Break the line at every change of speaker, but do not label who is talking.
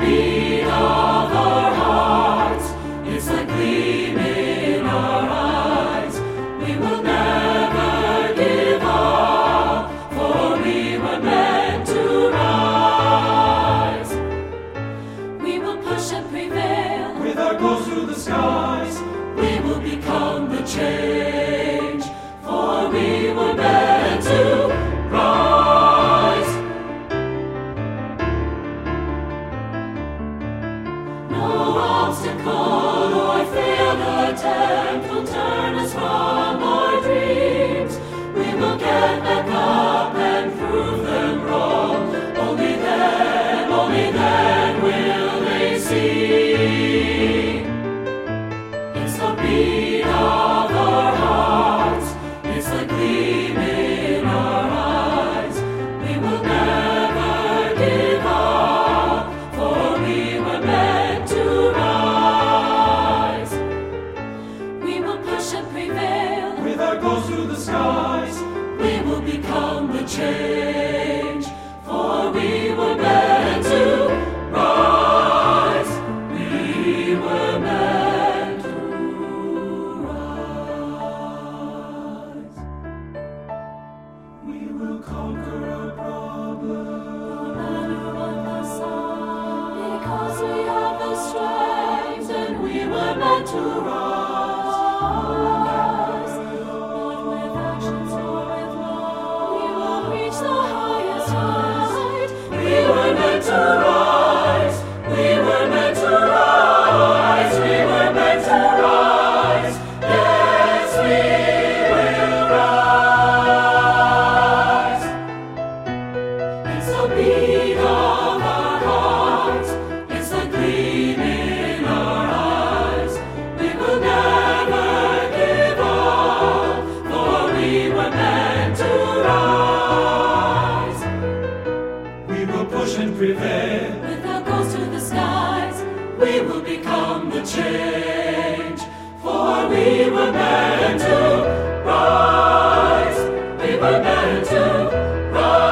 beat of our hearts, it's the gleam in our eyes. We will never give up, for we were meant to rise. We will push and prevail,
with our goals through the skies.
we will become the change, for we were meant to rise. No obstacle or failed attempt will turn us from our dreams. We will get back up and prove them wrong. Only then will they see. It's the beat of our hearts, it's the gleam in our eyes. We will never give up, for we were meant to rise. We will push and prevail,
With our goals through the skies.
we will become the change, for we were meant to rise. We were meant to rise.
We will conquer our problems.
No matter what the song, because we have the strength and we were meant to rise. Not with actions or with law, we will reach the highest height. We were meant to rise. We were meant to rise. We were meant to rise. Yes, we will rise. It's the beat of our hearts, it's the gleam in our eyes. We will never give up, for we were meant to rise.
We will push and prevail.
With our goals to the skies, we will become the change, for we were meant to rise. We were meant to rise.